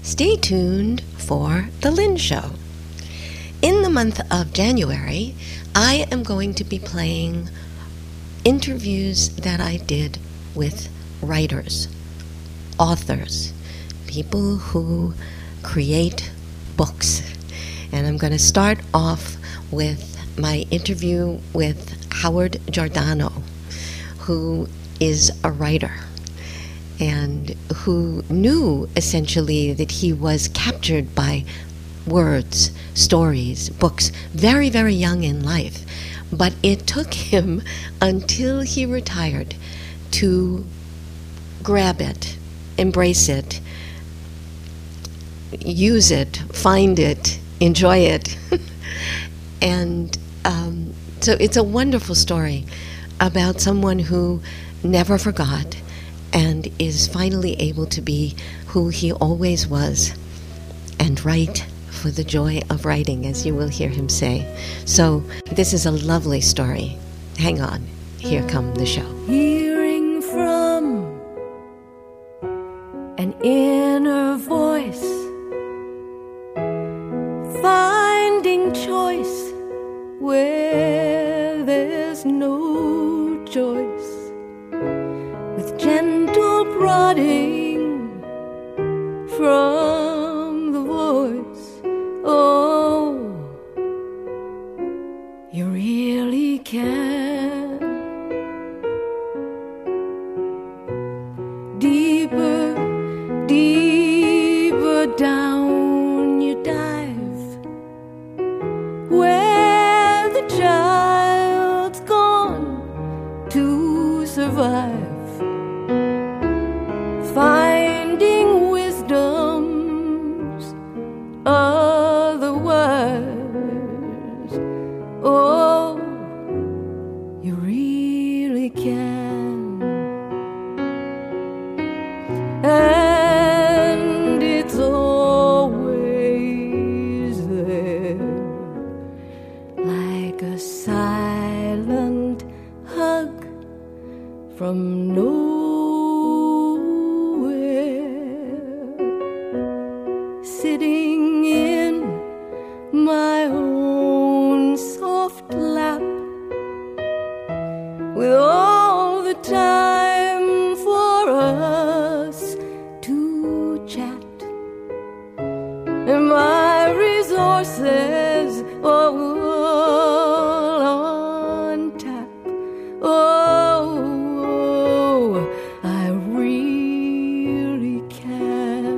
Stay tuned for The Lynn Show. In the month of January, I am going to be playing interviews that I did with writers, authors, people who create books. And I'm going to start off with my interview with Howard Giordano, who is a writer and who knew essentially that he was captured by words, stories, books, very, very young in life. But it took him until he retired to grab it, embrace it, use it, find it, enjoy it. And so it's a wonderful story about someone who never forgot and is finally able to be who he always was and write for the joy of writing, as you will hear him say. So this is a lovely story. Hang on. Here come the show. Hearing from an inner voice, finding choice where there's no choice, with gentle prodding from the voice. Oh, you really can. Deeper, deeper down you dive, where the child's gone to survive, finding wisdom's otherwise. Oh, you really can. And it's always there, like a silent hug from nowhere, sitting in my own soft lap, with all the time for us to chat, and my resources all on tap. Oh, I really can.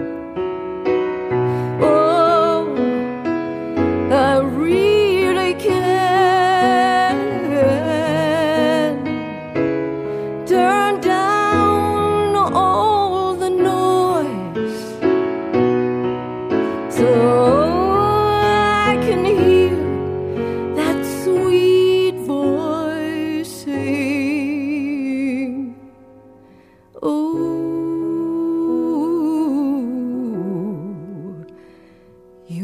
Oh, I really can. Turn down all the noise so I can hear that sweet voice sing. Oh, you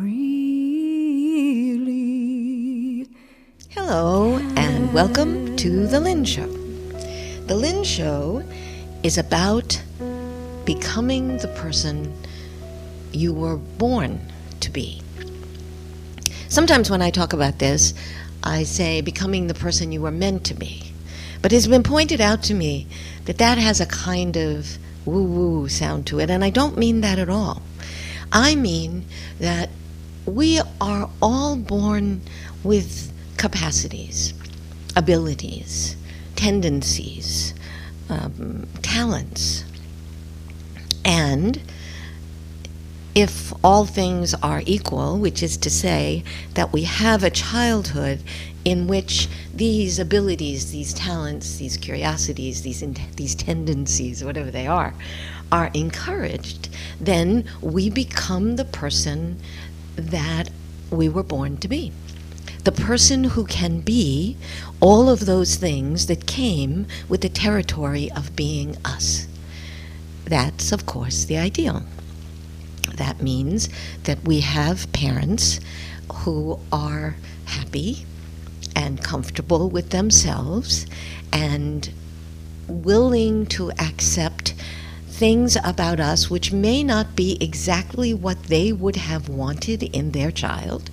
really. Hello, and welcome to The Lynn Show. The Lynn Show is about becoming the person you were born to be. Sometimes when I talk about this, I say becoming the person you were meant to be. But it's been pointed out to me that that has a kind of woo-woo sound to it, and I don't mean that at all. I mean that we are all born with capacities, abilities, tendencies, talents. And if all things are equal, which is to say that we have a childhood in which these abilities, these talents, these curiosities, these tendencies, whatever they are encouraged, then we become the person that we were born to be. The person who can be all of those things that came with the territory of being us. That's, of course, the ideal. That means that we have parents who are happy and comfortable with themselves and willing to accept things about us which may not be exactly what they would have wanted in their child.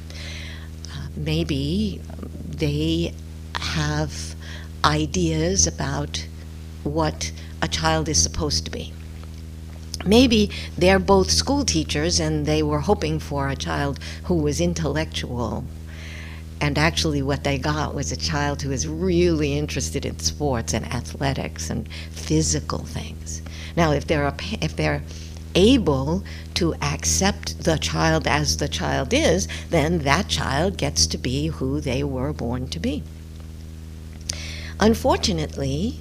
Maybe they have ideas about what a child is supposed to be. Maybe they're both school teachers and they were hoping for a child who was intellectual, and actually what they got was a child who was really interested in sports and athletics and physical things. Now, if they're able to accept the child as the child is, then that child gets to be who they were born to be. Unfortunately,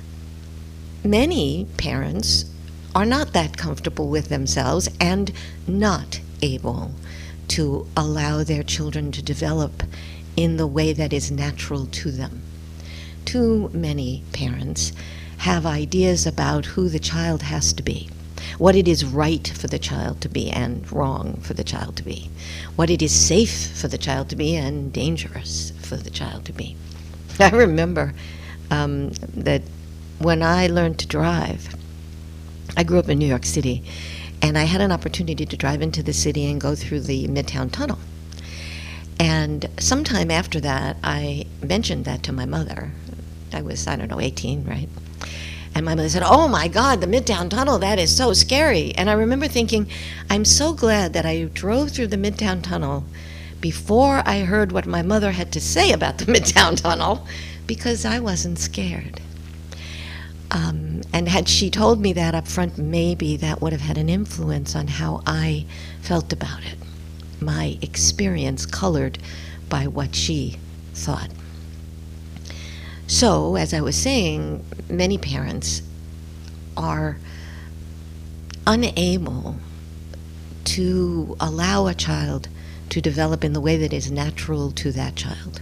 many parents are not that comfortable with themselves and not able to allow their children to develop in the way that is natural to them. Too many parents have ideas about who the child has to be, what it is right for the child to be and wrong for the child to be, what it is safe for the child to be and dangerous for the child to be. I remember that when I learned to drive, I grew up in New York City, and I had an opportunity to drive into the city and go through the Midtown Tunnel. And sometime after that, I mentioned that to my mother. I was, 18, right? And my mother said, "Oh my God, the Midtown Tunnel, that is so scary." And I remember thinking, I'm so glad that I drove through the Midtown Tunnel before I heard what my mother had to say about the Midtown Tunnel, because I wasn't scared. And had she told me that up front, maybe that would have had an influence on how I felt about it. My experience colored by what she thought. So, as I was saying, many parents are unable to allow a child to develop in the way that is natural to that child.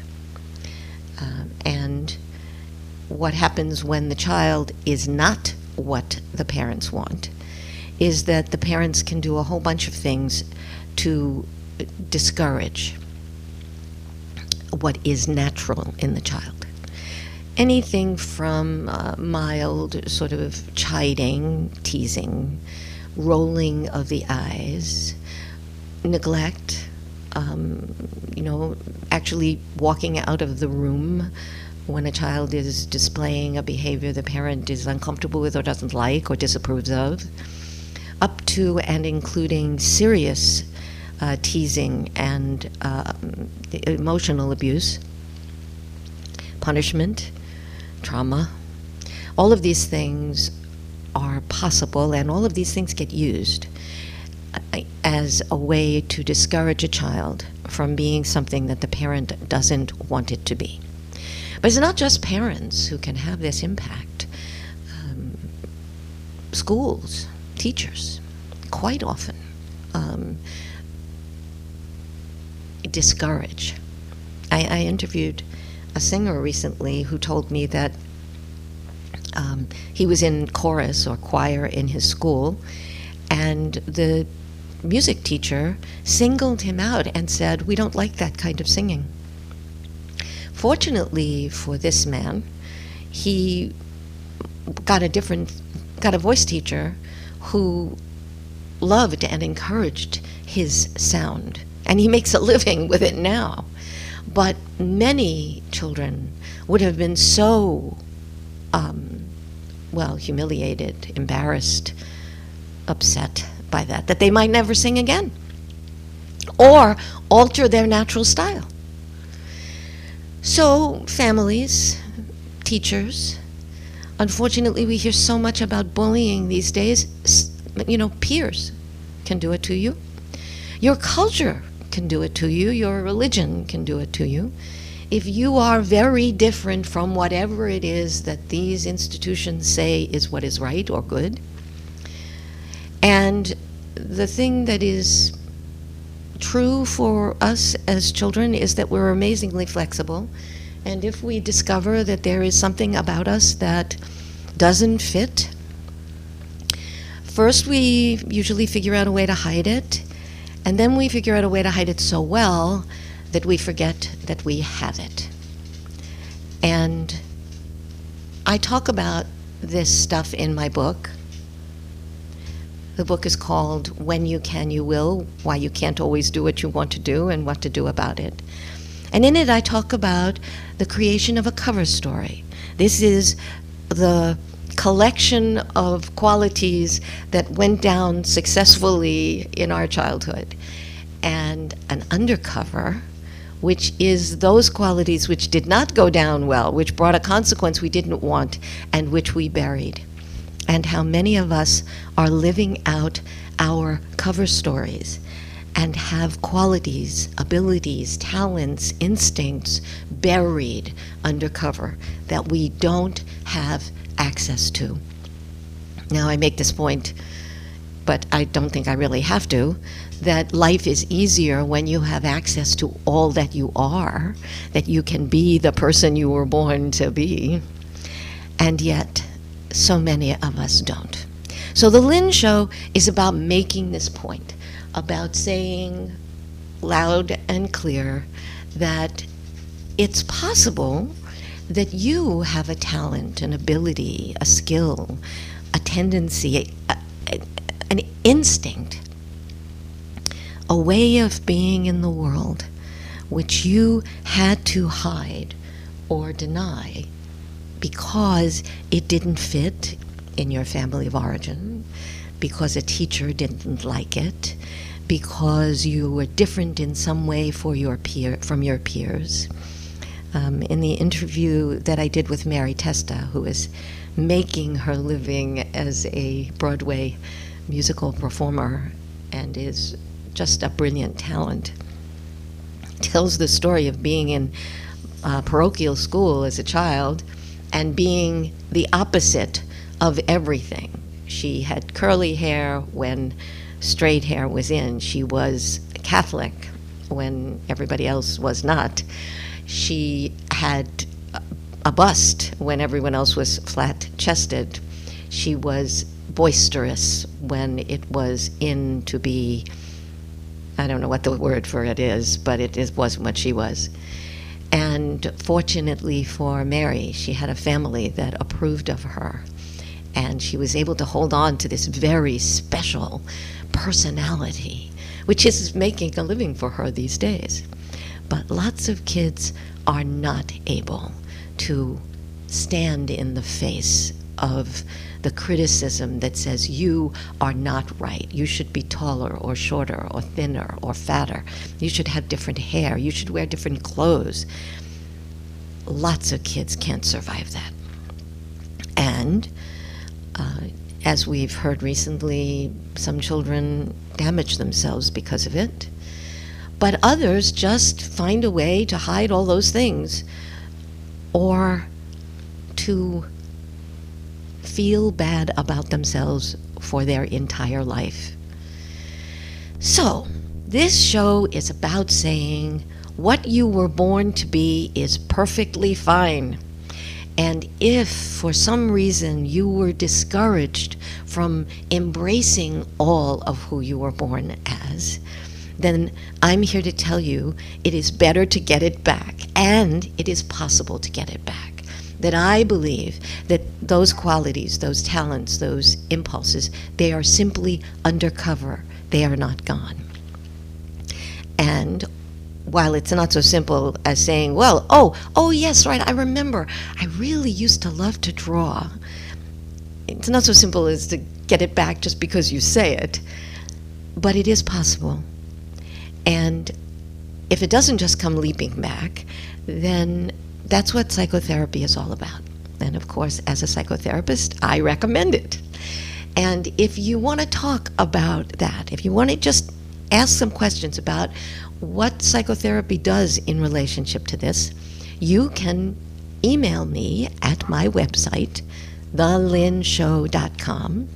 And what happens when the child is not what the parents want is that the parents can do a whole bunch of things to discourage what is natural in the child. Anything from mild sort of chiding, teasing, rolling of the eyes, neglect, actually walking out of the room when a child is displaying a behavior the parent is uncomfortable with or doesn't like or disapproves of, up to and including serious teasing and emotional abuse, punishment, trauma. All of these things are possible, and all of these things get used as a way to discourage a child from being something that the parent doesn't want it to be. But it's not just parents who can have this impact. Schools, teachers, quite often discourage. I interviewed a singer recently who told me that he was in chorus or choir in his school, and the music teacher singled him out and said, "We don't like that kind of singing." Fortunately for this man, he got a voice teacher who loved and encouraged his sound, and he makes a living with it now. But many children would have been so, humiliated, embarrassed, upset by that they might never sing again or alter their natural style. So families, teachers, unfortunately we hear so much about bullying these days. Peers can do it to you. Your culture can do it to you. Your religion can do it to you. If you are very different from whatever it is that these institutions say is what is right or good. And the thing that is true for us as children is that we're amazingly flexible, and if we discover that there is something about us that doesn't fit, first we usually figure out a way to hide it, and then we figure out a way to hide it so well that we forget that we have it. And I talk about this stuff in my book, The book is called When You Can, You Will, Why You Can't Always Do What You Want to Do and What to Do About It. And in it I talk about the creation of a cover story. This is the collection of qualities that went down successfully in our childhood, and an undercover, which is those qualities which did not go down well, which brought a consequence we didn't want, and which we buried. And how many of us are living out our cover stories and have qualities, abilities, talents, instincts buried undercover that we don't have access to. Now, I make this point, but I don't think I really have to, that life is easier when you have access to all that you are, that you can be the person you were born to be, and yet so many of us don't. So the Lynn Show is about making this point, about saying loud and clear that it's possible that you have a talent, an ability, a skill, a tendency, an instinct, a way of being in the world which you had to hide or deny because it didn't fit in your family of origin, because a teacher didn't like it, because you were different in some way from your peers. In the interview that I did with Mary Testa, who is making her living as a Broadway musical performer and is just a brilliant talent, tells the story of being in parochial school as a child and being the opposite of everything. She had curly hair when straight hair was in. She was Catholic when everybody else was not. She had a bust when everyone else was flat-chested. She was boisterous when it was in to be, I don't know what the word for it is, but wasn't what she was. And fortunately for Mary, she had a family that approved of her. And she was able to hold on to this very special personality, which is making a living for her these days. But lots of kids are not able to stand in the face of the criticism that says you are not right. You should be taller or shorter or thinner or fatter. You should have different hair. You should wear different clothes. Lots of kids can't survive that. And as we've heard recently, some children damage themselves because of it. But others just find a way to hide all those things or to feel bad about themselves for their entire life. So, this show is about saying what you were born to be is perfectly fine. And if for some reason you were discouraged from embracing all of who you were born as, then I'm here to tell you it is better to get it back, and it is possible to get it back. That I believe that those qualities, those talents, those impulses, they are simply undercover. They are not gone. And while it's not so simple as saying, well, oh yes, right, I remember, I really used to love to draw. It's not so simple as to get it back just because you say it, but it is possible. And if it doesn't just come leaping back, then that's what psychotherapy is all about. And of course, as a psychotherapist, I recommend it. And if you want to talk about that, if you want to just ask some questions about what psychotherapy does in relationship to this, you can email me at my website, thelynshow.com,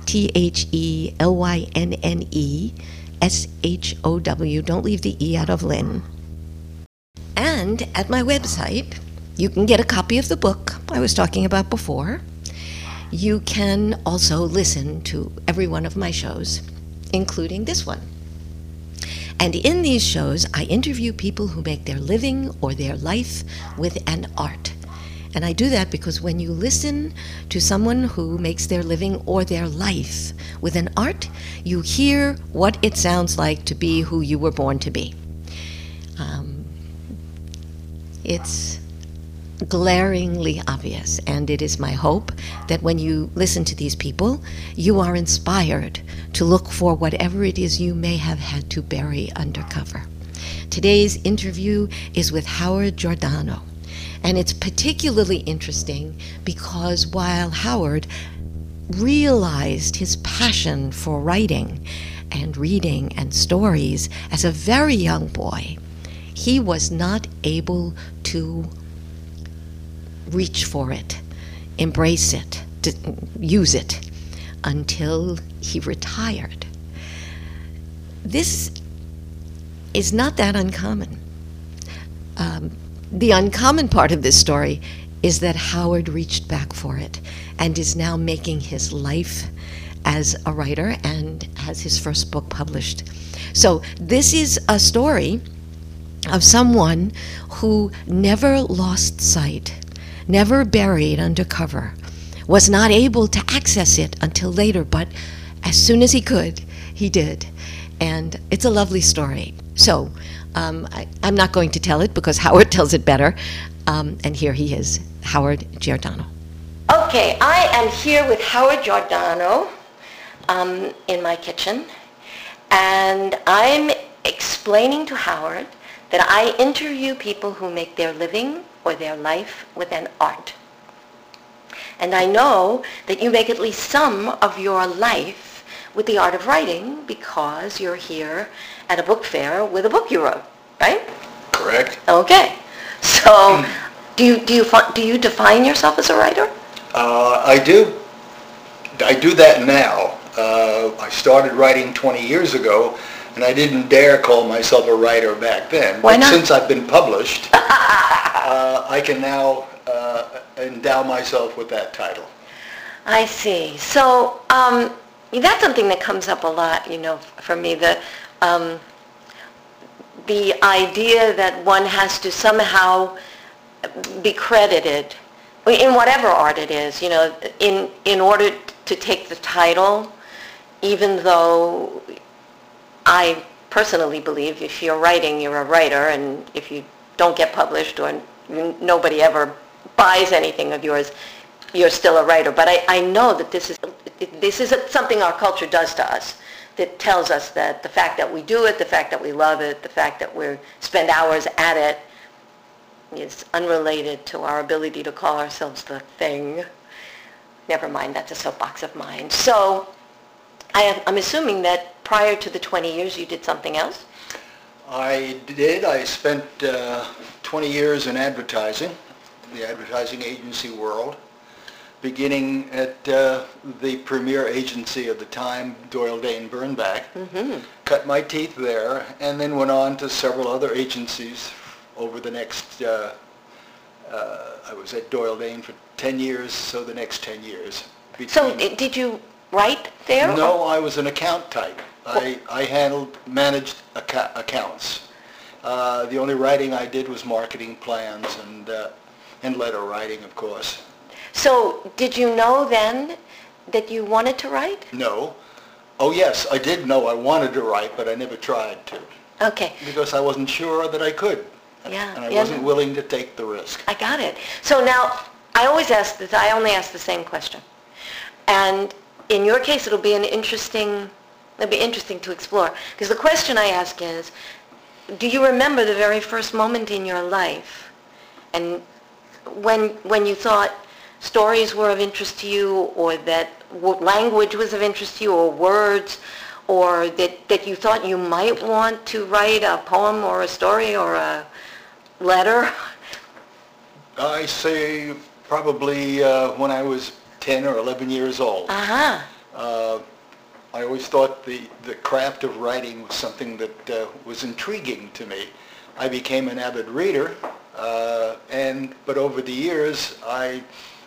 THELYNNESHOW. Don't leave the E out of Lynn. And at my website, you can get a copy of the book I was talking about before. You can also listen to every one of my shows, including this one. And in these shows, I interview people who make their living or their life with an art. And I do that because when you listen to someone who makes their living or their life with an art, you hear what it sounds like to be who you were born to be. It's glaringly obvious, and it is my hope that when you listen to these people, you are inspired to look for whatever it is you may have had to bury undercover. Today's interview is with Howard Giordano, and it's particularly interesting because while Howard realized his passion for writing and reading and stories as a very young boy, he was not able to reach for it, embrace it, to use it, until he retired. This is not that uncommon. The uncommon part of this story is that Howard reached back for it and is now making his life as a writer and has his first book published. So this is a story of someone who never lost sight, never buried under cover, was not able to access it until later, but as soon as he could, he did. And it's a lovely story. So I'm not going to tell it because Howard tells it better. And here he is, Howard Giordano. Okay, I am here with Howard Giordano in my kitchen. And I'm explaining to Howard that I interview people who make their living or their life with an art. And I know that you make at least some of your life with the art of writing because you're here at a book fair with a book you wrote, right? Correct. Okay. So do you define yourself as a writer? I do. I do that now. I started writing 20 years ago, and I didn't dare call myself a writer back then. Why not? But since I've been published, I can now endow myself with that title. I see. So that's something that comes up a lot, for me, the idea that one has to somehow be credited in whatever art it is, in order to take the title, even though I personally believe if you're writing, you're a writer, and if you don't get published or nobody ever buys anything of yours, you're still a writer. But I know that this is something our culture does to us that tells us that the fact that we do it, the fact that we love it, the fact that we spend hours at it is unrelated to our ability to call ourselves the thing. Never mind, that's a soapbox of mine. So I'm assuming that prior to the 20 years you did something else? I did. I spent 20 years in advertising, the advertising agency world, beginning at the premier agency of the time, Doyle Dane Bernbach. Mm-hmm. Cut my teeth there, and then went on to several other agencies over the next, I was at Doyle Dane for 10 years, so the next 10 years. So did you write there? No, I was an account type. I managed accounts. The only writing I did was marketing plans and letter writing, of course. So did you know then that you wanted to write? No. Oh yes, I did know I wanted to write, but I never tried to. Okay. Because I wasn't sure that I could. Yeah. And I wasn't willing to take the risk. I got it. So now, I only ask the same question. And in your case, it'll be interesting to explore. Because the question I ask is, do you remember the very first moment in your life and when you thought stories were of interest to you, or that language was of interest to you, or words, or that you thought you might want to write a poem or a story or a letter? I say probably when I was 10 or 11 years old. Uh-huh. I always thought the craft of writing was something that was intriguing to me. I became an avid reader, but over the years I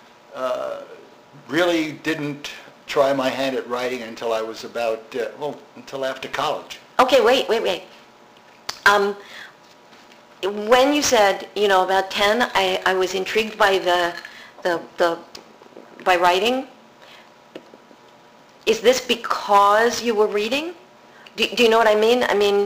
really didn't try my hand at writing until I was until after college. Okay, wait. when you said, about 10, I was intrigued by by writing. Is this because you were reading? Do you know what I mean? I mean,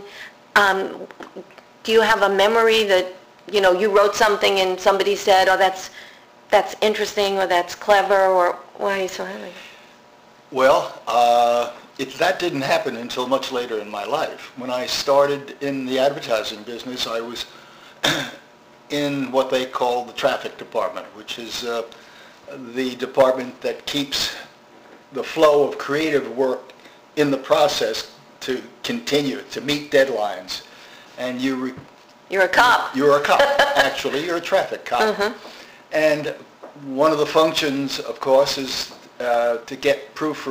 do you have a memory that, you wrote something and somebody said, oh, that's interesting, or that's clever, or why are you so happy? Well, that didn't happen until much later in my life. When I started in the advertising business, I was in what they call the traffic department, which is the department that keeps the flow of creative work in the process to continue, to meet deadlines. And you're a cop. You're a cop, actually. You're a traffic cop. And one of the functions, of course, is to get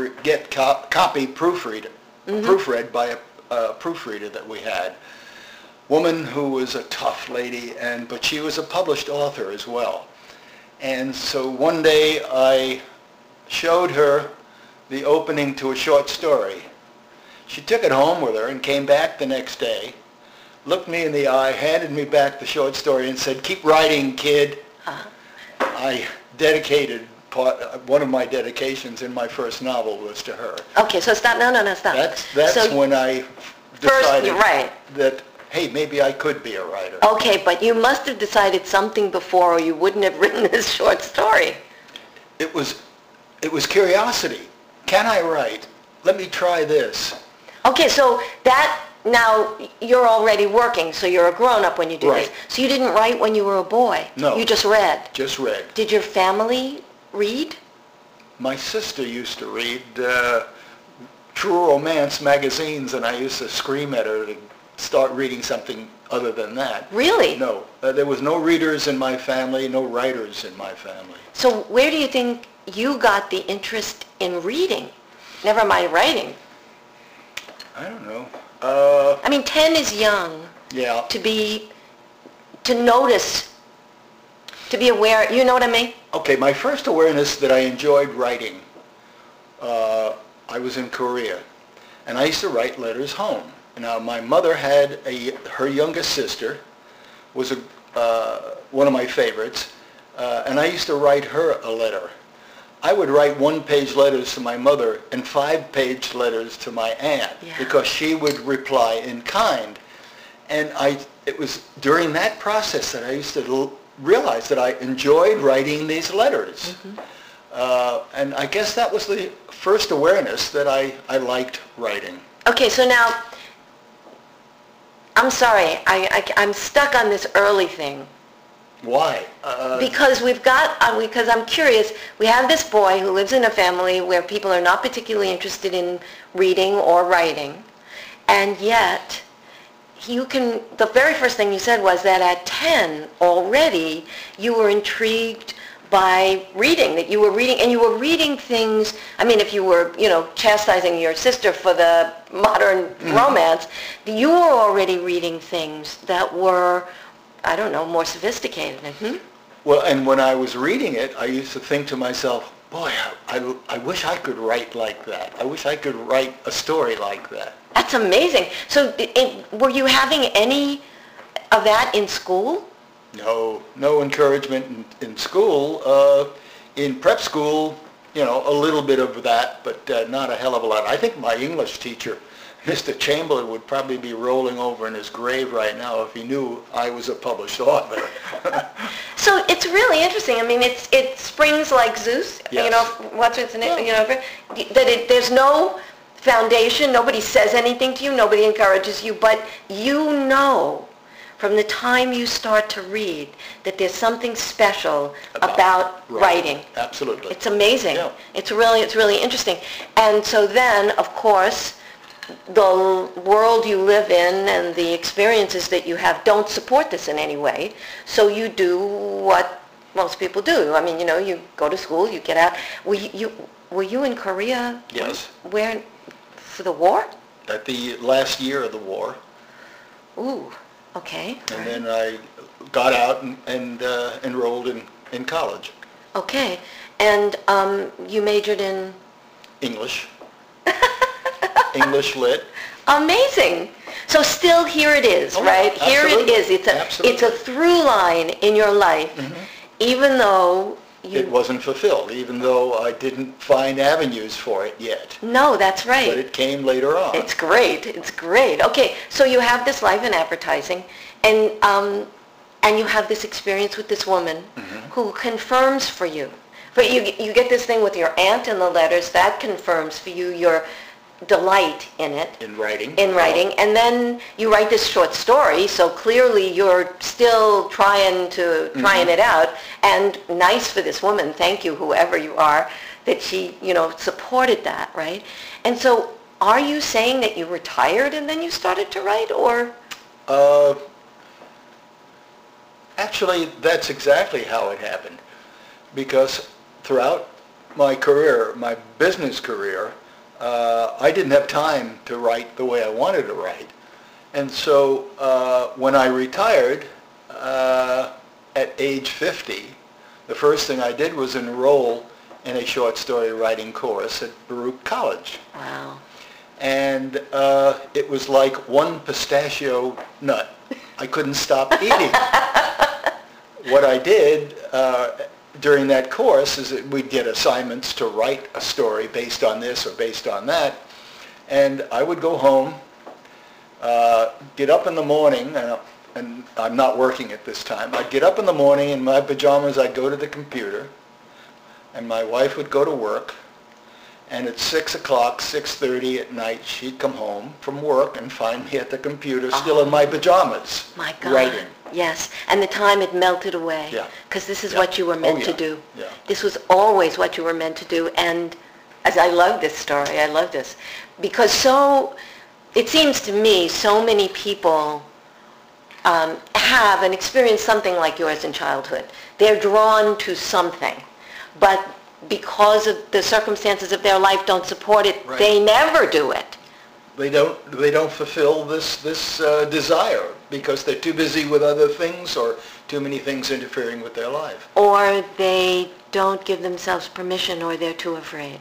copy proofread by a proofreader that we had. Woman who was a tough lady, but she was a published author as well. And so one day I showed her the opening to a short story. She took it home with her and came back the next day, looked me in the eye, handed me back the short story and said, "Keep writing, kid." I dedicated one of my dedications in my first novel was to her. Okay, so stop. No, stop. That's so when I decided that, hey, maybe I could be a writer. Okay, but you must have decided something before, or you wouldn't have written this short story. It was curiosity. Can I write? Let me try this. Okay, so now you're already working, so you're a grown-up when you do Right. this. So you didn't write when you were a boy? No. You just read? Just read. Did your family read? My sister used to read true romance magazines, and I used to scream at her to start reading something other than that. Really? No. There was no readers in my family, no writers in my family. So where do you think you got the interest in reading? Never mind writing. I don't know. I mean, 10 is young. Yeah. To notice, to be aware, you know what I mean? Okay, my first awareness that I enjoyed writing, I was in Korea, and I used to write letters home. Now, my mother had her youngest sister, was one of my favorites, and I used to write her a letter. I would write one-page letters to my mother and 5-page letters to my aunt, because she would reply in kind. And it was during that process that I used to realize that I enjoyed writing these letters. And I guess that was the first awareness that I liked writing. Okay, so now, I'm sorry, I'm stuck on this early thing. Why? Because because I'm curious, we have this boy who lives in a family where people are not particularly interested in reading or writing, and yet the very first thing you said was that at 10 already you were intrigued by reading, that you were reading, and you were reading things, I mean, if you were, chastising your sister for the modern romance, you were already reading things that were, I don't know, more sophisticated. Well, and when I was reading it, I used to think to myself, boy, I wish I could write like that. I wish I could write a story like that. That's amazing. So were you having any of that in school? No encouragement in school. In prep school, a little bit of that, but not a hell of a lot. I think my English teacher, Mr. Chamberlain, would probably be rolling over in his grave right now if he knew I was a published author. So it's really interesting. I mean, it springs like Zeus. Yes. What's its name? There's no foundation. Nobody says anything to you. Nobody encourages you. But from the time you start to read that there's something special about writing. Absolutely. It's amazing. Yeah. It's really interesting. And so then, of course, the world you live in and the experiences that you have don't support this in any way. So you do what most people do. I mean, you go to school, you get out. Were you in Korea? Yes. Where? For the war? At the last year of the war. Ooh, okay. And then I got out and enrolled in college. Okay. And you majored in? English. English lit. Amazing. So still here it is, Oh, right? Here it absolutely. is. It's a through line in your life, even though you... It wasn't fulfilled, even though I didn't find avenues for it yet. No, that's right. But it came later on. It's great. It's great. Okay, so you have this life in advertising, and you have this experience with this woman who confirms for you. But you get this thing with your aunt in the letters that confirms for you your delight in it. In writing. And then you write this short story, so clearly you're still trying it out. And nice for this woman, thank you, whoever you are, that she, supported that, right? And so are you saying that you retired and then you started to write, or? Actually, that's exactly how it happened. Because throughout my career, my business career, I didn't have time to write the way I wanted to write. And so when I retired at age 50, the first thing I did was enroll in a short story writing course at Baruch College. Wow. And it was like one pistachio nut. I couldn't stop eating. What I did during that course is that we'd get assignments to write a story based on this or based on that. And I would go home, get up in the morning, and I'm not working at this time. I'd get up in the morning in my pajamas, I'd go to the computer, and my wife would go to work. And at 6 o'clock, 6:30 at night, she'd come home from work and find me at the computer still in my pajamas, My God. writing. Yes, and the time had melted away. Yeah. Because this is Yeah. what you were meant to yeah. do. Yeah. This was always what you were meant to do. And as I love this story, I love this. Because it seems to me, so many people have and experience something like yours in childhood. They're drawn to something. But because of the circumstances of their life don't support it, Right. they never do it. They don't fulfill this desire because they're too busy with other things or too many things interfering with their life. Or they don't give themselves permission, or they're too afraid.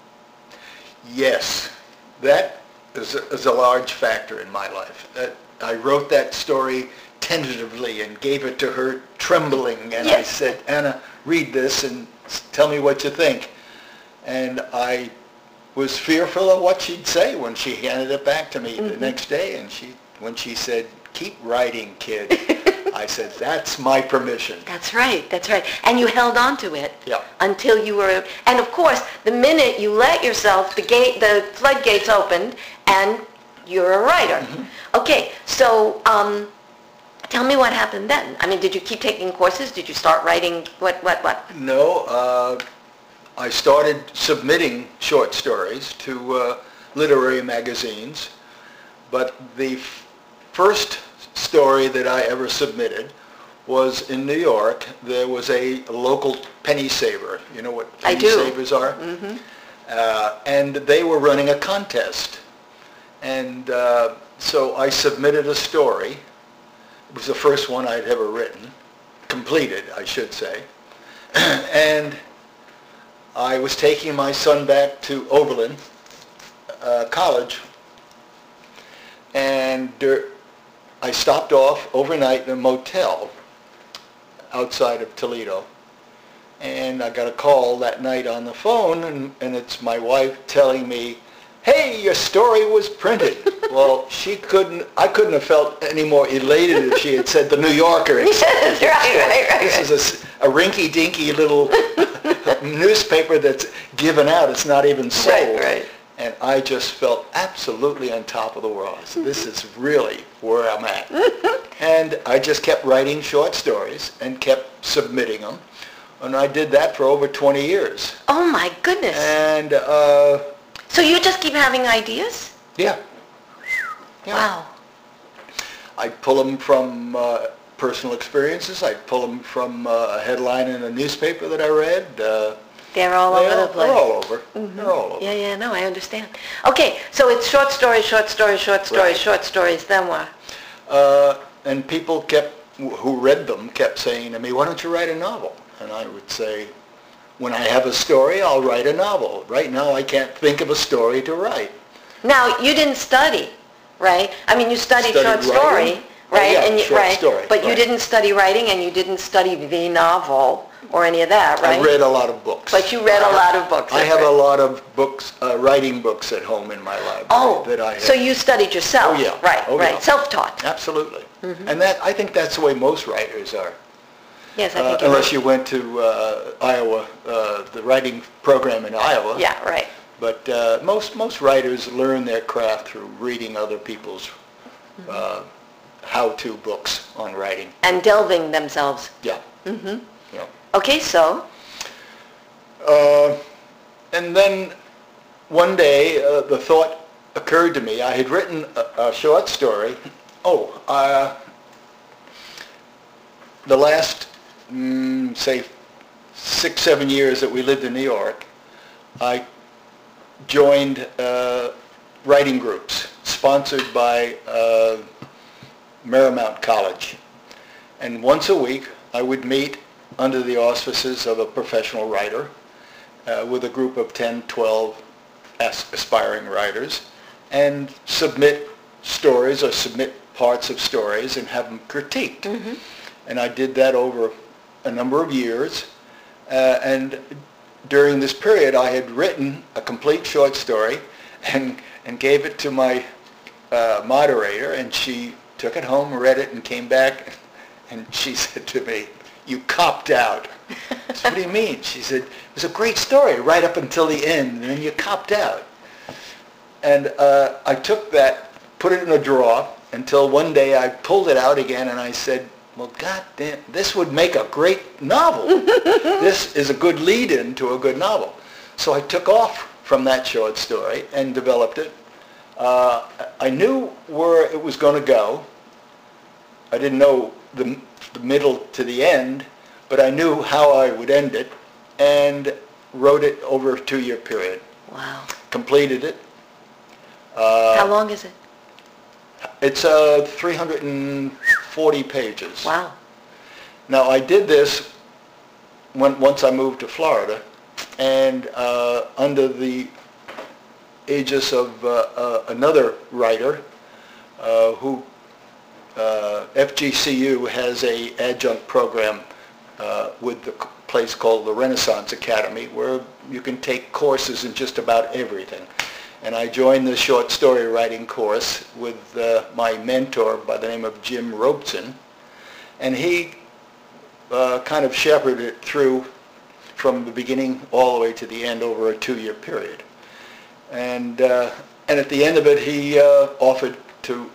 Yes, that is a large factor in my life. I wrote that story tentatively and gave it to her trembling, and I Yes. said, Anna, read this and tell me what you think. And I was fearful of what she'd say when she handed it back to me the next day. And when she said, keep writing, kid, I said, that's my permission. That's right, that's right. And you held on to it Yeah. until you were, and of course, the minute you let yourself, the floodgates opened, and you're a writer. Okay, so tell me what happened then. I mean, did you keep taking courses? Did you start writing, what? No, I started submitting short stories to literary magazines, but the first story that I ever submitted was in New York. There was a local penny saver. You know what I penny do. savers are? And they were running a contest. And so I submitted a story. It was the first one I'd ever written, completed, I should say. And I was taking my son back to Oberlin College, and I stopped off overnight in a motel outside of Toledo. And I got a call that night on the phone, and it's my wife telling me, hey, your story was printed. Well, I couldn't have felt any more elated if she had said the New Yorker. Yes, right. This is a rinky-dinky little newspaper that's given out. It's not even sold. Right. And I just felt absolutely on top of the world. I said, this is really where I'm at. And I just kept writing short stories and kept submitting them. And I did that for over 20 years. Oh my goodness. And So you just keep having ideas? yeah. Wow. I'd pull them from personal experiences. I'd pull them from a headline in a newspaper that I read. They're all over the place. They're all over. They're all over. Yeah, no, I understand. Okay, so it's short stories, Right. then what? And people who read them kept saying to me, why don't you write a novel? And I would say, when I have a story, I'll write a novel. Right now, I can't think of a story to write. Now, you didn't study, right? I mean, you studied short Studied story, writing. right? Yeah, And you, short right. story, But you right. didn't study writing, and you didn't study the novel or any of that, right? I read a lot of books. But you read a lot of books. I that's have a right. lot of books, writing books at home in my library that I have. So you studied yourself? Oh, yeah. Right, Oh, right. yeah. Self-taught. Absolutely. And I think that's the way most writers are. Yes, I think you're Unless right. you went to Iowa, the writing program in Iowa. Yeah, right. But most writers learn their craft through reading other people's how-to books on writing. And delving themselves. Yeah. Yeah. Okay, so? And then one day the thought occurred to me. I had written a short story. The last, say, 6-7 years that we lived in New York, I joined writing groups sponsored by Marymount College. And once a week, I would meet under the auspices of a professional writer with a group of 10, 12 aspiring writers and submit stories or submit parts of stories and have them critiqued. And I did that over a number of years. And during this period, I had written a complete short story and gave it to my moderator, and she took it home, read it, and came back, and she said to me, "You copped out." I said, "What do you mean?" She said, "It was a great story right up until the end, and then you copped out." And I took that, put it in a drawer, until one day I pulled it out again, and I said, "Well, goddamn, this would make a great novel. This is a good lead-in to a good novel." So I took off from that short story and developed it. I knew where it was going to go. I didn't know the middle to the end, but I knew how I would end it, and wrote it over a 2-year period. Wow. Completed it. How long is it? It's 340 pages. Wow. Now, I did this once I moved to Florida, and under the aegis of another writer who FGCU has a adjunct program with the place called the Renaissance Academy, where you can take courses in just about everything. And I joined the short story writing course with my mentor by the name of Jim Robeson, and he kind of shepherded it through from the beginning all the way to the end over a 2-year period. And at the end of it, he offered to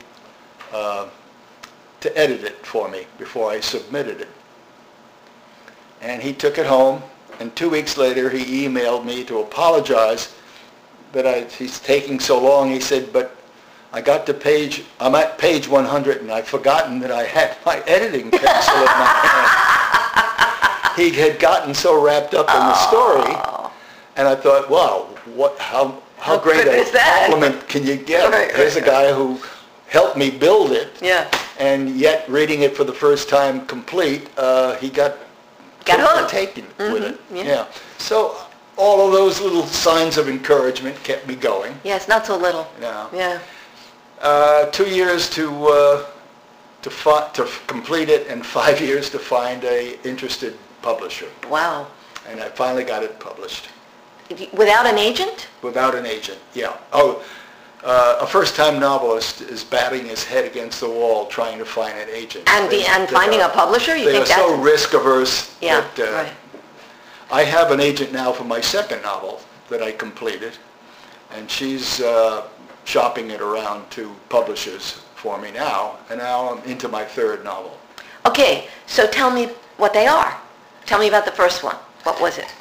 edit it for me before I submitted it. And he took it home, and 2 weeks later, he emailed me to apologize that he's taking so long. He said, "But I got to I'm at page 100, and I've forgotten that I had my editing pencil in my hand." He had gotten so wrapped up in the story, and I thought, wow, how great good a is that? compliment can you get? Right, Here's a guy who helped me build it, Yeah. and yet reading it for the first time complete, he got hooked. taken with it. yeah. So all of those little signs of encouragement kept me going. Yes, not so little. Yeah. Yeah. 2 years to complete it, and 5 years to find a interested publisher. Wow. And I finally got it published. Without an agent? Without an agent, yeah. A first-time novelist is batting his head against the wall trying to find an agent. And finding a publisher? You They think are that's... so risk-averse Yeah, that right. I have an agent now for my second novel that I completed, and she's shopping it around to publishers for me now, and now I'm into my third novel. Okay, so tell me what they are. Tell me about the first one. What was it?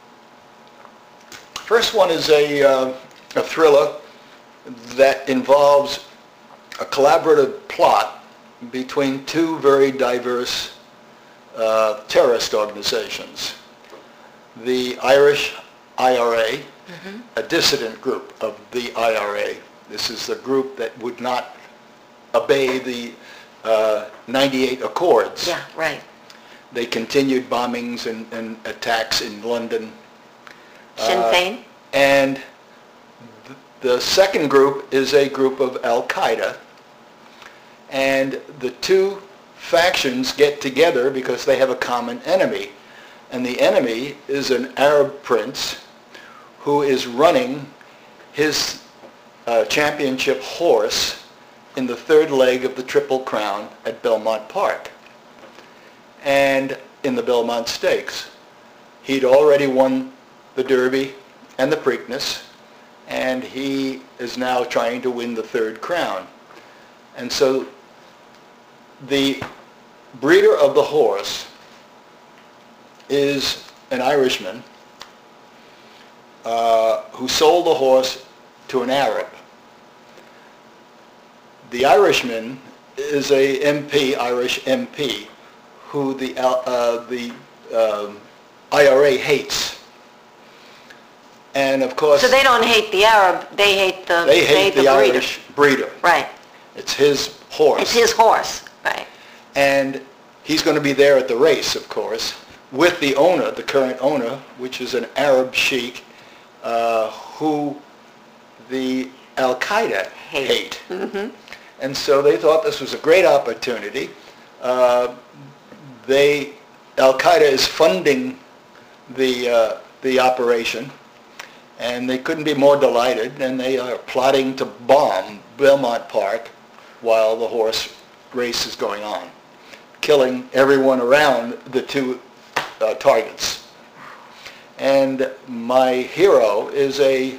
First one is a thriller that involves a collaborative plot between two very diverse terrorist organizations. The Irish IRA, a dissident group of the IRA. This is the group that would not obey the 98 Accords. Yeah, right. They continued bombings and attacks in London. Sinn Féin? And The second group is a group of Al-Qaeda, and the two factions get together because they have a common enemy. And the enemy is an Arab prince who is running his championship horse in the third leg of the Triple Crown at Belmont Park and in the Belmont Stakes. He'd already won the Derby and the Preakness, and he is now trying to win the third crown. And so the breeder of the horse is an Irishman who sold the horse to an Arab. The Irishman is a MP, Irish MP, who the IRA hates. And of course... So they don't hate the Arab, they hate the They hate the breeder. Irish breeder. Right. It's his horse. It's his horse, right. And he's going to be there at the race, of course, with the owner, the current owner, which is an Arab sheikh who the Al-Qaeda hate. Mm-hmm. And so they thought this was a great opportunity. Al-Qaeda is funding the operation, and they couldn't be more delighted, and they are plotting to bomb Belmont Park while the horse race is going on, killing everyone around the two targets. And my hero is a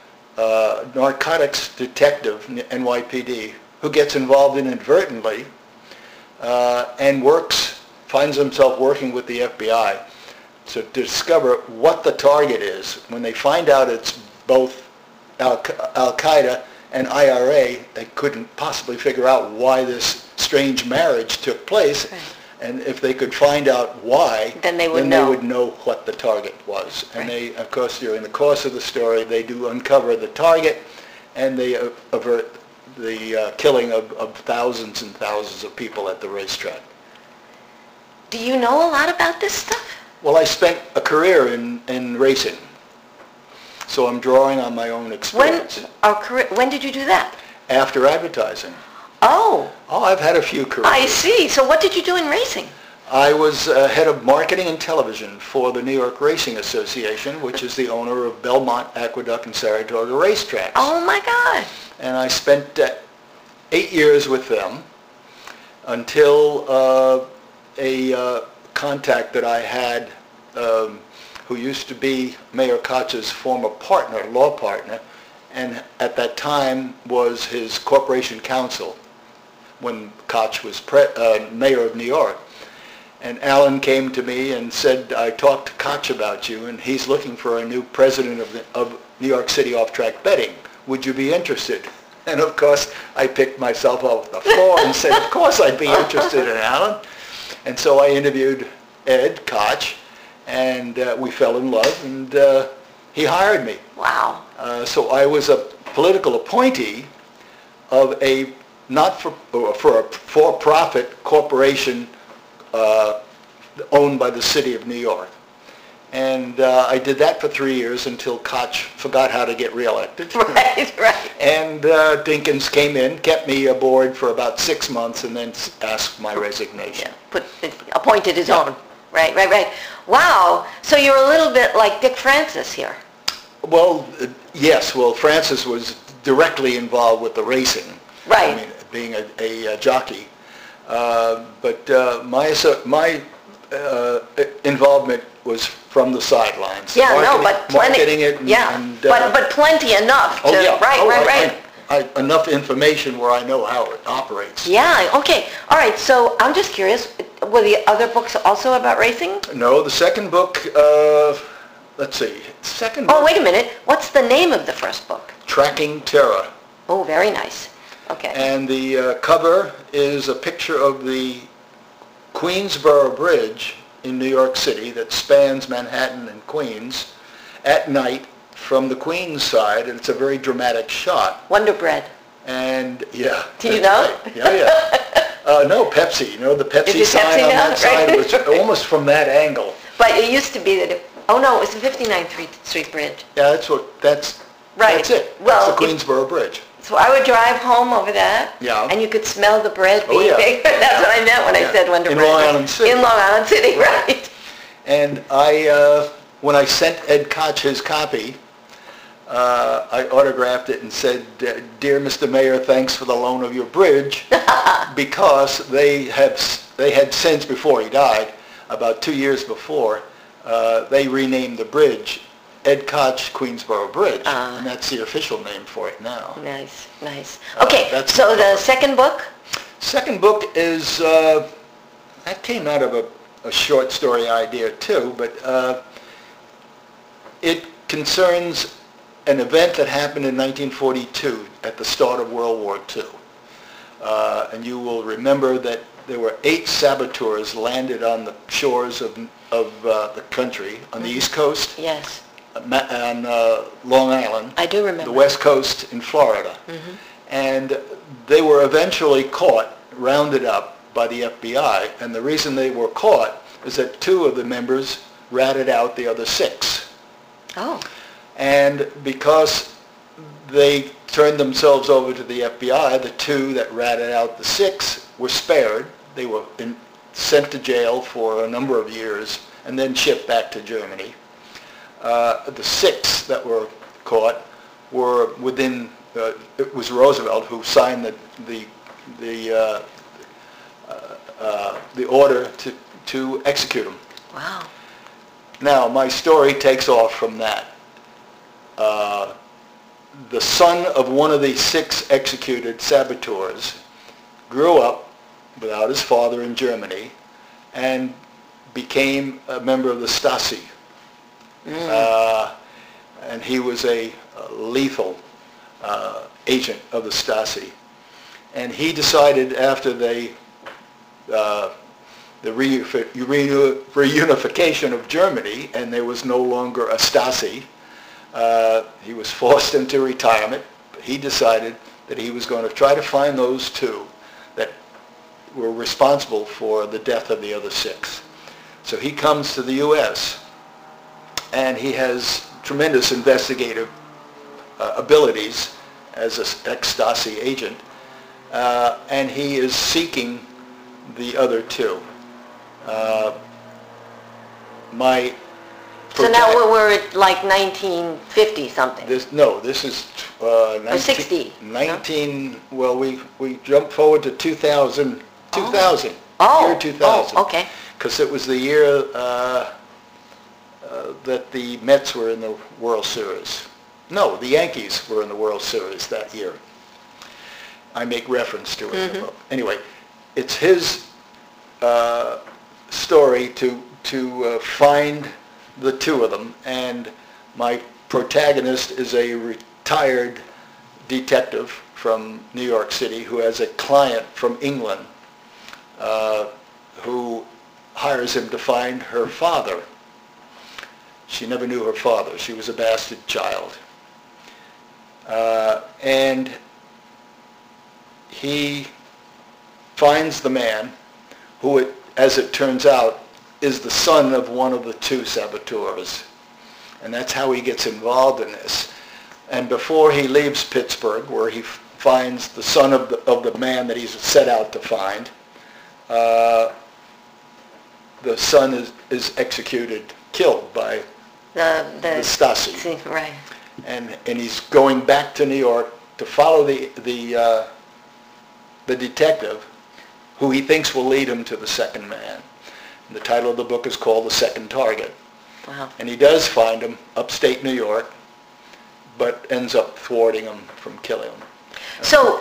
narcotics detective, NYPD, who gets involved inadvertently and finds himself working with the FBI to discover what the target is. When they find out it's both Al-Qaeda and IRA, they couldn't possibly figure out why this strange marriage took place. Right. And if they could find out why, then they would know what the target was. And Right. they, of course, during the course of the story, they do uncover the target, and they avert the killing of thousands and thousands of people at the racetrack. Do you know a lot about this stuff? Well, I spent a career in racing, so I'm drawing on my own experience. When did you do that? After advertising. Oh, I've had a few careers. I see. So what did you do in racing? I was head of marketing and television for the New York Racing Association, which is the owner of Belmont, Aqueduct, and Saratoga racetracks. Oh my God. And I spent 8 years with them until a contact that I had who used to be Mayor Koch's former partner, law partner, and at that time was his corporation counsel when Koch was mayor of New York. And Alan came to me and said, I talked to Koch about you, and he's looking for a new president of New York City off-track betting. Would you be interested? And of course, I picked myself off the floor and said, of course I'd be interested in Alan. And so I interviewed Ed Koch, and we fell in love, and he hired me. Wow. So I was a political appointee of a for-profit corporation owned by the city of New York. And I did that for 3 years until Koch forgot how to get reelected. Right, right. And Dinkins came in, kept me aboard for about 6 months, and then asked my resignation. Yeah, appointed his own. Right, right, right. Wow. So you're a little bit like Dick Francis here. Well, yes. Well, Francis was directly involved with the racing. Right. I mean, being a jockey. But my involvement was from the sidelines. Yeah, but plenty. Marketing it. But plenty enough. Oh, yeah. Right. Enough information where I know how it operates. Yeah, okay. All right, so I'm just curious, were the other books also about racing? No, the second book, let's see. Second book. Oh, wait a minute. What's the name of the first book? Tracking Terror. Oh, very nice. Okay. And the cover is a picture of the Queensboro Bridge in New York City that spans Manhattan and Queens at night from the Queens side, and it's a very dramatic shot. Wonder Bread. And yeah. Do you know? Right. Yeah. No, Pepsi. You know, the Pepsi sign on that side was almost from that angle. But it used to be that, oh no, it was the 59th Street Bridge. Yeah, Right. That's it. Well, That's the Queensboro Bridge. So I would drive home over that. Yeah. And you could smell the bread Oh, being yeah. baked. That's what I meant when I said Wonder In Bread. Long Island City. In Long Island City, right. And when I sent Ed Koch his copy, I autographed it and said, "Dear Mr. Mayor, thanks for the loan of your bridge," because they had since, before he died, about 2 years before, they renamed the bridge Ed Koch Queensboro Bridge, and that's the official name for it now. Nice, nice. Okay, that's so the the cover. second book? Second book is, that came out of a short story idea too, but it concerns an event that happened in 1942 at the start of World War II. And you will remember that there were 8 saboteurs landed on the shores of the country, on the East Coast, Yes, on Long Island, I do remember. the West Coast in Florida. And they were eventually caught, rounded up by the FBI, and the reason they were caught is that 2 of the members ratted out the other 6. Oh, And because they turned themselves over to the FBI, the 2 that ratted out the 6 were spared. They were sent to jail for a number of years and then shipped back to Germany. The 6 that were caught were within, it was Roosevelt who signed the order to execute them. wow. Now, my story takes off from that. The son of one of these 6 executed saboteurs grew up without his father in Germany and became a member of the Stasi. And he was a lethal agent of the Stasi. And he decided after the reunification of Germany, and there was no longer a Stasi, he was forced into retirement. He decided that he was going to try to find those 2 that were responsible for the death of the other 6. So he comes to the U.S. and he has tremendous investigative abilities as an ex-Stasi agent, and he is seeking the other 2. So now we're at like 1950 something. This is 60, 19. Well, we jumped forward to 2000. 2000. Oh, Year 2000. oh, okay. Because it was the year that the Mets were in the World Series. No, the Yankees were in the World Series that year. I make reference to it in the book. Anyway, it's his story to find the 2 of them, and my protagonist is a retired detective from New York City who has a client from England who hires him to find her father. She never knew her father. She was a bastard child. And he finds the man who, as it turns out, is the son of one of the 2 saboteurs. And that's how he gets involved in this. And before he leaves Pittsburgh, where he finds the son of the man that he's set out to find, the son is executed, killed by the Stasi. Right. And he's going back to New York to follow the detective who he thinks will lead him to the second man. And the title of the book is called The Second Target. Wow. And he does find him upstate New York, but ends up thwarting him from killing him. So,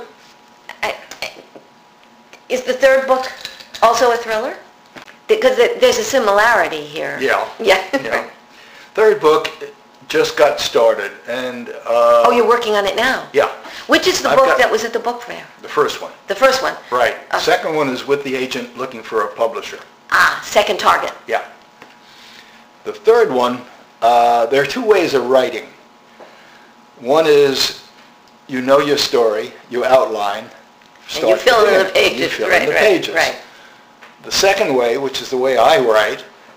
is the third book also a thriller? Because there's a similarity here. Yeah. Yeah. Yeah. Third book just got started, and Oh, you're working on it now? yeah, Which is the I've book got- that was at the book fair? the first one. The first one? Right. The second one is with the agent looking for a publisher. Second Target. Yeah. The third one, there are 2 ways of writing. One is you know your story, you outline, And you fill in the and pages. you fill Right, in the right, pages. right. The second way, which is the way I write,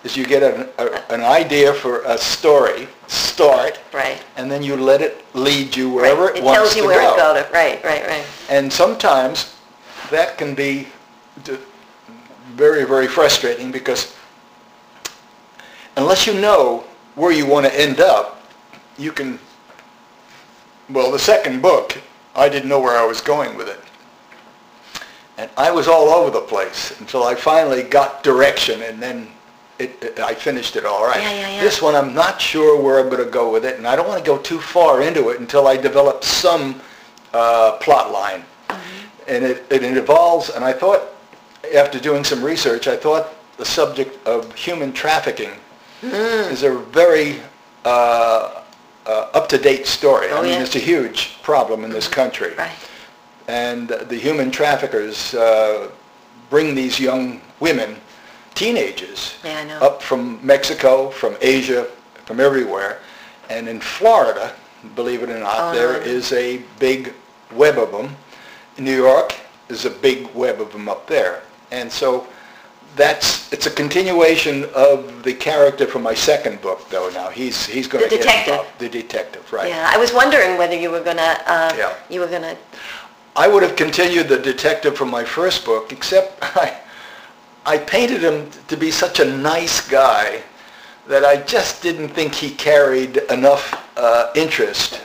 is you get an idea for a story, start, Right. and then you let it lead you wherever Right. it wants to go. It tells you where to go to. Right, right, right. And sometimes that can be very, very frustrating because unless you know where you want to end up, you can, well, the second book, I didn't know where I was going with it. And I was all over the place until I finally got direction, and then I finished it all right. Yeah. This one, I'm not sure where I'm going to go with it, and I don't want to go too far into it until I develop some plot line. Mm-hmm. And it involves, and I thought, after doing some research, I thought the subject of human trafficking is a very up-to-date story. Oh, I mean, yeah. it's a huge problem in this country. Right. And the human traffickers bring these young women, teenagers, Yeah, I know. up from Mexico, from Asia, from everywhere. And in Florida, believe it or not, there is a big web of them. In New York, there's a big web of them up there. And so it's a continuation of the character from my second book, though. Now he's going to The detective. get involved. The detective, right? Yeah, I was wondering whether you were gonna I would have continued the detective from my first book, except I painted him to be such a nice guy that I just didn't think he carried enough interest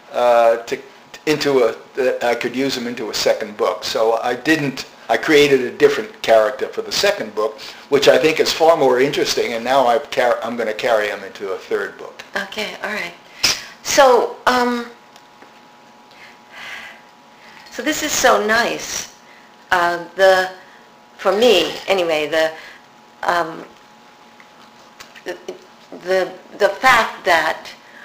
that I could use him into a second book. So I created a different character for the second book, which I think is far more interesting, and now I'm going to carry him into a third book. Okay, all right. So, so this is so nice. For me, anyway, the fact that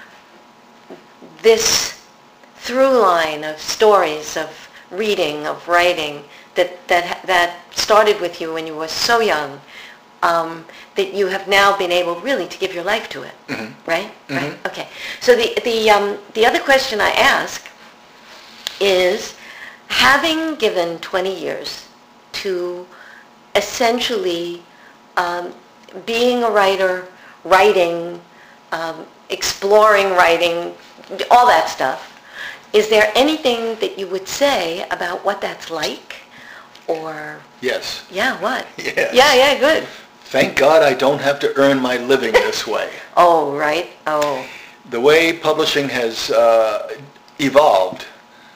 this through line of stories, of reading, of writing, that started with you when you were so young, that you have now been able really to give your life to it, Mm-hmm. right? Mm-hmm. Right. Okay. So the other question I ask is, having given 20 years to essentially being a writer, writing, exploring writing, all that stuff, is there anything that you would say about what that's like? Or, Yes. yeah, what? Yes. Yeah, good. Thank God I don't have to earn my living this way. Oh, right. Oh, The way publishing has evolved,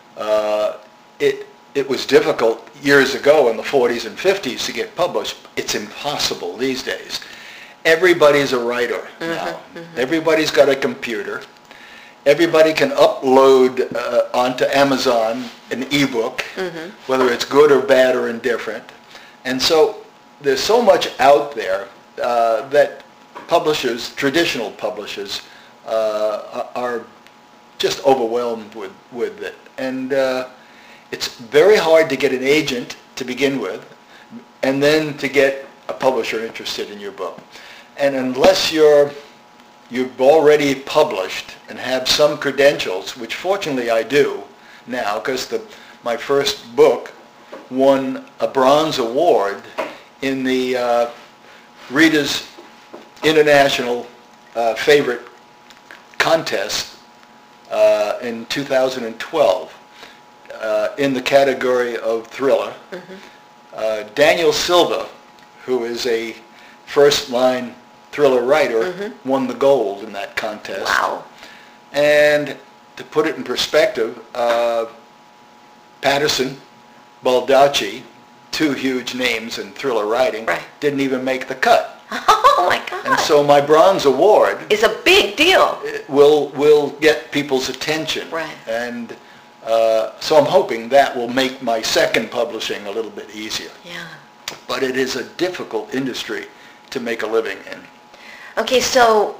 it was difficult years ago in the 40s and 50s to get published. It's impossible these days. Everybody's a writer now. Everybody's got a computer. Everybody can upload onto Amazon an ebook, whether it's good or bad or indifferent. And so there's so much out there that publishers, traditional publishers, are just overwhelmed with it. And it's very hard to get an agent to begin with, and then to get a publisher interested in your book. And unless you've already published and have some credentials, which fortunately I do now, because my first book won a bronze award in the Reader's International Favorite Contest in 2012 in the category of thriller. Daniel Silva, who is a first-line thriller writer, won the gold in that contest. wow. And to put it in perspective, Patterson, Baldacci, two huge names in thriller writing, Right. didn't even make the cut. Oh, my God. And so my bronze award It's a big deal. will get people's attention. Right. And so I'm hoping that will make my second publishing a little bit easier. Yeah. But it is a difficult industry to make a living in. Okay, so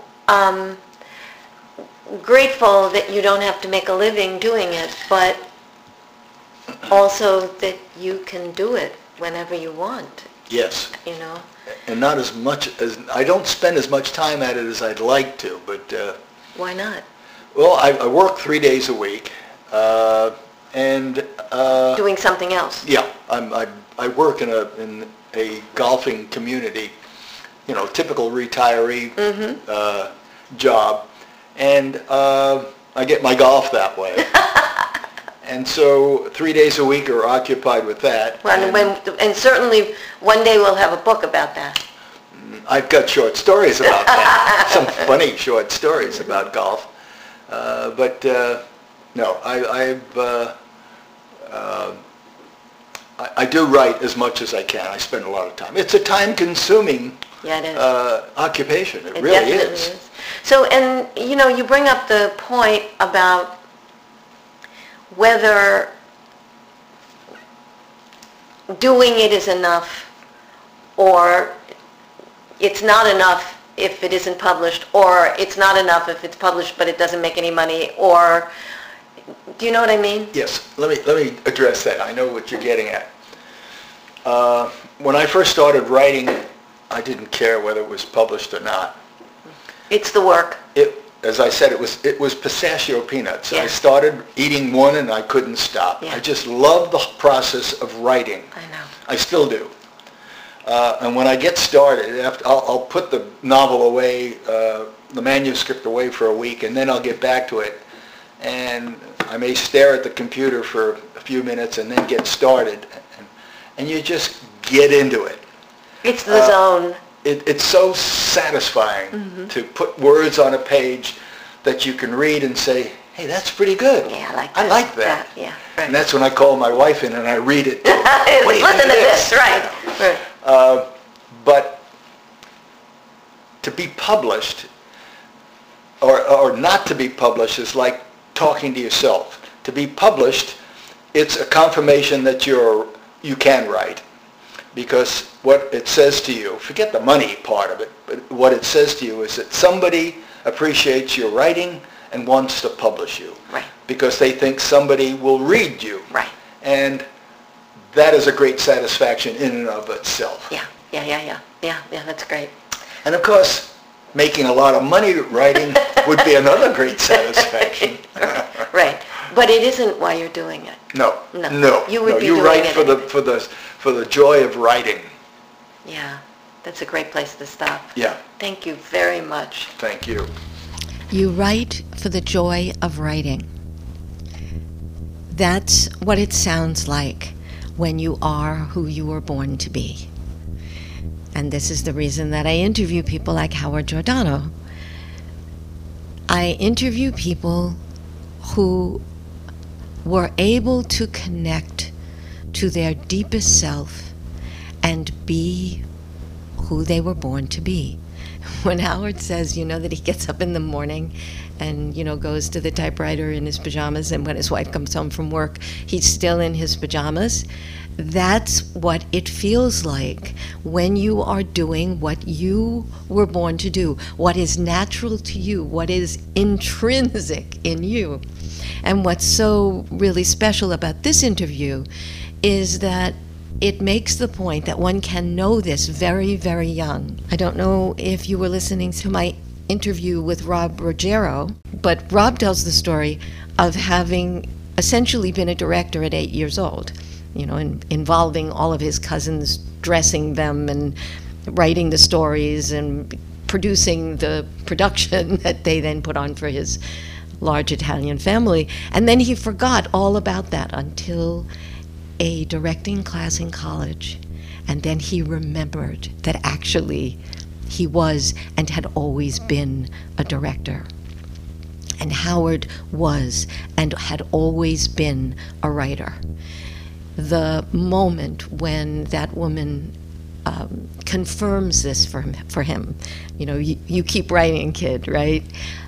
grateful that you don't have to make a living doing it, but also that you can do it whenever you want, Yes. you know? And not as much as, I don't spend as much time at it as I'd like to, but, Why not? well, I work 3 days a week, and, Doing something else. yeah, I work in a golfing community typical retiree job, and I get my golf that way. And so 3 days a week are occupied with that. And certainly one day we'll have a book about that. I've got short stories about that, some funny short stories about golf. But no, I do write as much as I can. I spend a lot of time. It's a time-consuming occupation. It really is. So, and you bring up the point about whether doing it is enough, or it's not enough if it isn't published, or it's not enough if it's published but it doesn't make any money, or do you know what I mean? Yes. Let me address that. I know what you're getting at. When I first started writing, I didn't care whether it was published or not. It's the work. As I said, it was pistachio peanuts. Yeah. I started eating one and I couldn't stop. Yeah. I just love the process of writing. I know. I still do. And when I get started, I'll put the novel away, the manuscript away for a week, and then I'll get back to it. And I may stare at the computer for a few minutes and then get started. And you just get into it. It's the zone. It's so satisfying to put words on a page that you can read and say, hey, that's pretty good. Yeah, I like that. I like that. Yeah, right. And that's when I call my wife in and I read it. Listen to this, right. But to be published or not to be published is like talking to yourself. To be published, it's a confirmation that you can write. Because what it says to you, forget the money part of it, but what it says to you is that somebody appreciates your writing and wants to publish you. Right. Because they think somebody will read you. Right. And that is a great satisfaction in and of itself. Yeah, that's great. And of course, making a lot of money writing would be another great satisfaction. Right. But it isn't why you're doing it. No. You would be you doing write it for the joy of writing. Yeah, that's a great place to stop. Yeah. Thank you very much. Thank you. You write for the joy of writing. That's what it sounds like when you are who you were born to be. And this is the reason that I interview people like Howard Giordano. I interview people who were able to connect to their deepest self and be who they were born to be. When Howard says, that he gets up in the morning and, goes to the typewriter in his pajamas, and when his wife comes home from work, he's still in his pajamas, that's what it feels like when you are doing what you were born to do, what is natural to you, what is intrinsic in you. And what's so really special about this interview is that it makes the point that one can know this very, very young. I don't know if you were listening to my interview with Rob Rogero, but Rob tells the story of having essentially been a director at 8 years old, involving all of his cousins, dressing them and writing the stories and producing the production that they then put on for his large Italian family. And then he forgot all about that until a directing class in college. And then he remembered that actually he was and had always been a director. And Howard was and had always been a writer. The moment when that woman confirms this for him, you keep writing, kid, right?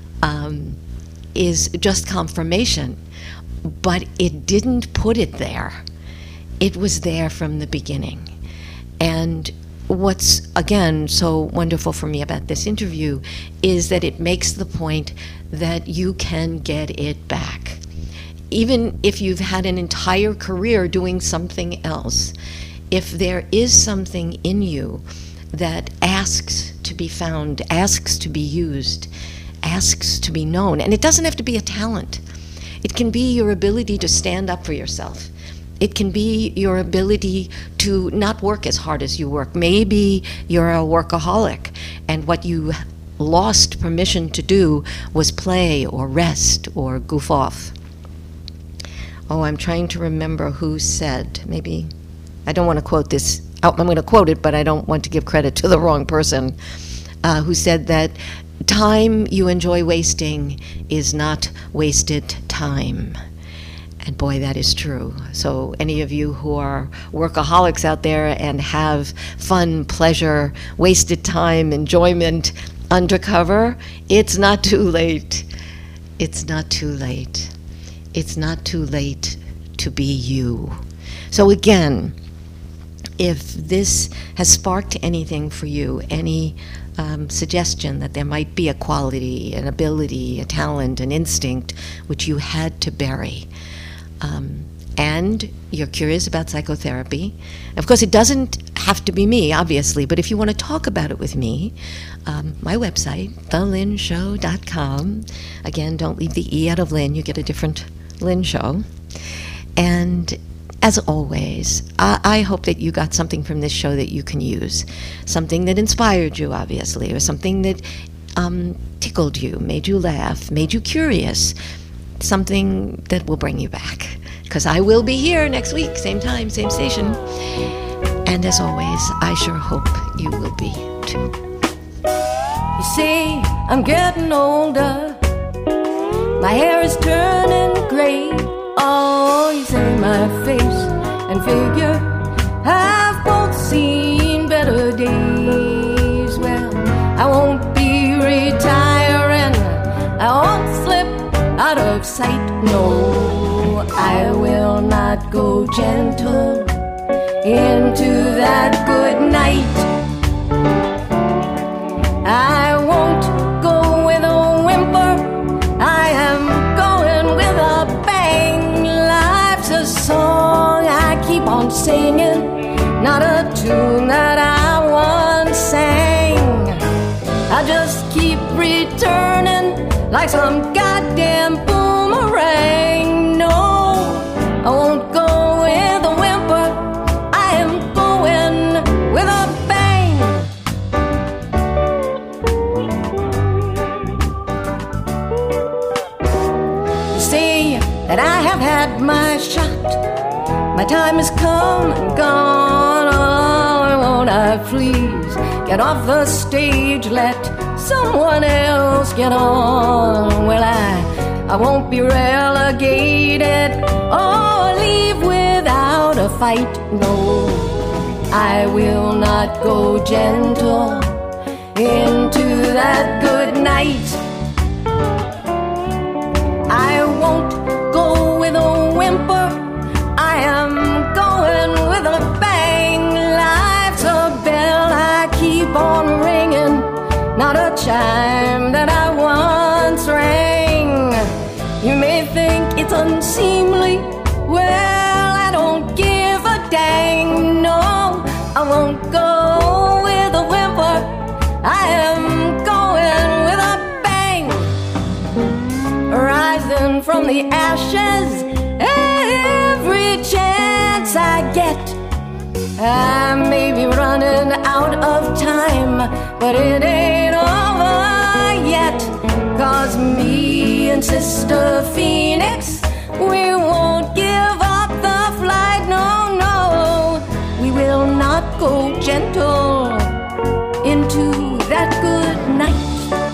Is just confirmation. But it didn't put it there. It was there from the beginning. And what's, again, so wonderful for me about this interview is that it makes the point that you can get it back. Even if you've had an entire career doing something else, if there is something in you that asks to be found, asks to be used, asks to be known, and it doesn't have to be a talent. It can be your ability to stand up for yourself. It can be your ability to not work as hard as you work. Maybe you're a workaholic and what you lost permission to do was play or rest or goof off. Oh, I'm trying to remember who said, maybe, I don't want to quote this, I'm going to quote it, but I don't want to give credit to the wrong person, who said that time you enjoy wasting is not wasted time. And boy, that is true. So any of you who are workaholics out there and have fun, pleasure, wasted time, enjoyment undercover, it's not too late. It's not too late. It's not too late to be you. So again, if this has sparked anything for you, any suggestion that there might be a quality, an ability, a talent, an instinct which you had to bury, and you're curious about psychotherapy, of course it doesn't have to be me, obviously, but if you want to talk about it with me, my website, thelynshow.com. Again, don't leave the E out of Lynn, you get a different Lynn Show. And as always, I hope that you got something from this show that you can use. Something that inspired you, obviously, or something that tickled you, made you laugh, made you curious. Something that will bring you back. Because I will be here next week, same time, same station. And as always, I sure hope you will be too. You see, I'm getting older. My hair is turning gray. Oh, you say my face and figure have both seen better days. Well, I won't be retiring. I won't slip out of sight. No, I will not go gentle into that good night. I won't go with a whimper. I am going with a bang. Life's a song I keep on singing, not a tune that I once sang. I just keep returning like some goddamn boomerang. No, I won't go with a whimper. I am going with a bang. You see that I have had my shot. My time has come and gone. Oh, won't I please get off the stage, let someone else get on? Well, I won't be relegated or leave without a fight. No, I will not go gentle into that good night. I won't go with a whimper. I am going with a bang. Life's a bell I keep on ringing, not a chime that I once rang. You may think it's unseemly. Well, I don't give a dang. No, I won't go with a whimper. I am going with a bang. Rising from the ashes every chance I get. I may be running out of time, but it ain't over yet. 'Cause me and Sister Phoenix, we won't give up the flight. No, no, we will not go gentle into that good night.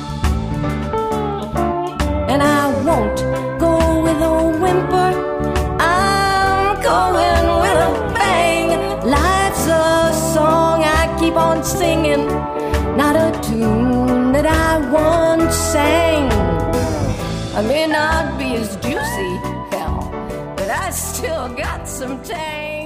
And I won't go with a whimper. I'm going with a bang. Life's a song I keep on singing, not a tune that I once sang. I may not be as juicy, hell, but I still got some tang.